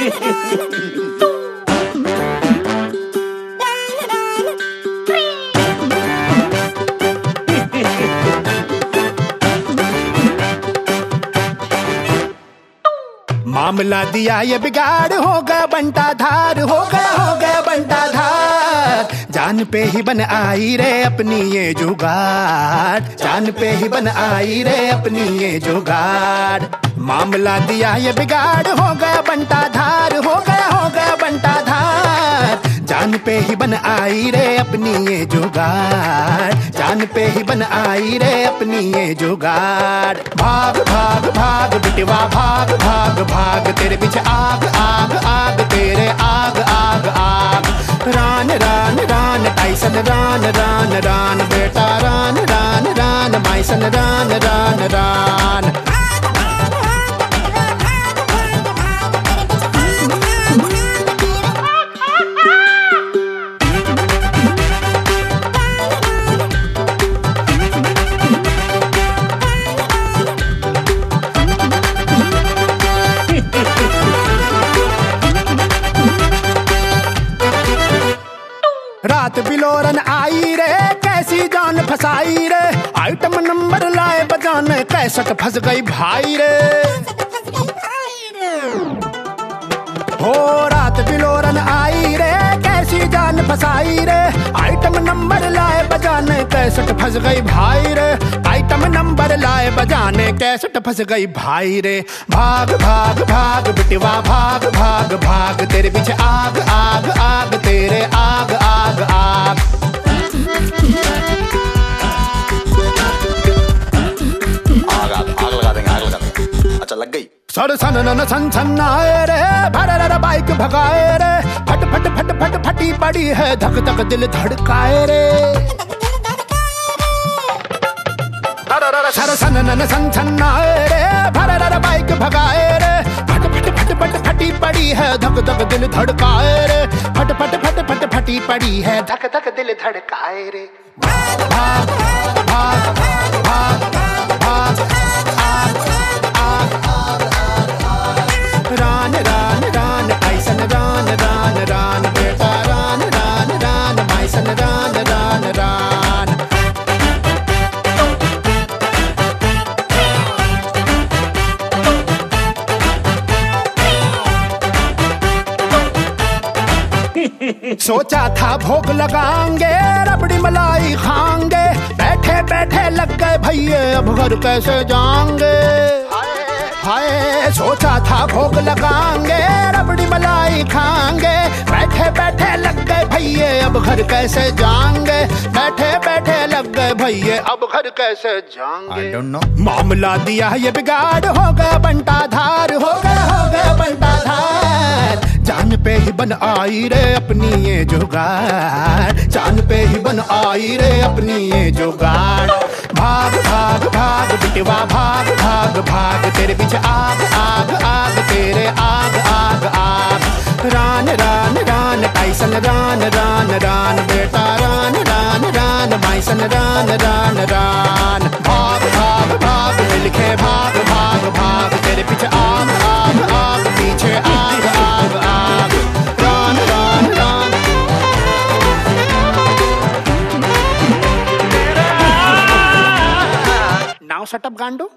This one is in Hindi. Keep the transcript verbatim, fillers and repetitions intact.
मामला दिया ये बिगाड़, हो गया बंटा धार, हो गया हो गया बंटा धार। जान पे ही बन आई रे अपनी ये जुगाड़, जान पे ही बन आई रे अपनी ये जुगाड़। मामला दिया ये बिगाड़, हो गया बंटा धार, हो गया हो गया बंटा धार। जान पे ही बन आई रे अपनी ये जुगाड़, जान पे ही बन आई रे अपनी ये जुगाड़। भाग भाग भाग बिटवा भाग भाग भाग, तेरे पीछे आग आग आग, तेरे आग आग आग। रान रान रान टाइसन रान रान रान, बेटा रान रान रान माइसन रान रान रान। रात बिलोरन आई रे, कैसी जान फसाई रे। आइटम नंबर लाए बजाने, कैसेट फंस गई भाई रे। हो रात बिलोरन आई रे, कैसी जान फसाई रे। आइटम नंबर लाए बजाने, कैसेट फंस गई भाई रे। आइटम नंबर लाए बजाने, कैसेट फंस गई भाई रे। भाग भाग भाग बिटवा भाग भाग भाग, तेरे पीछे आग आग आग, तेरे आग आग आग। आग आग आग लगा देंगे, आग लगा देंगे। अच्छा लग गई। सर सन न सन सन आए रे, भर बाइक भगाए रे। फट फट फट फट फटी पड़ी है, धक धक दिल धड़काए रे। सर सन न सन सन आए रे, भर बाइक भगाए रे। फट फट फट फट फटी पड़ी है, धक धक दिल धड़काए रे। फट फट फट फट फटी पड़ी है, धक धक दिल धड़काए रे। भाग भाग भाग भाग भाग आग आग रान रान रान टाइसन रान रान रान, बेटा रान रान रान माइसन रान रान रान। सोचा था भोग लगाएंगे, रबड़ी मलाई खाएंगे। बैठे बैठे लग गए भैये, अब घर कैसे जाएंगे। हाय सोचा था भोग लगाएंगे, रबड़ी मलाई खाएंगे। बैठे बैठे लग गए भैये, अब घर कैसे जाएंगे। बैठे बैठे लग गए भैये, अब घर कैसे जाएंगे। I don't know। मामला दिया ये बिगाड़, हो गया बंटा धार, हो गया हो गया बंटा धार। जान पे ही बन आई रे अपनी ये जुगाड़, जान पे ही बन आई रे अपनी ये जुगाड़। भाग भाग भाग बिटवा भाग भाग भाग, तेरे पीछे आग आग आग, तेरे आग आग आग। रान रान रान टाइसन रान रान रान, बेटा रान रान रान माइसन रान रान रान। भाग भाग भाग मिलके भाग भाग भाग, तेरे पीछे आग आग आग, पीछे आग आग आग। रान रान रान नाउ सेटअप गांडू।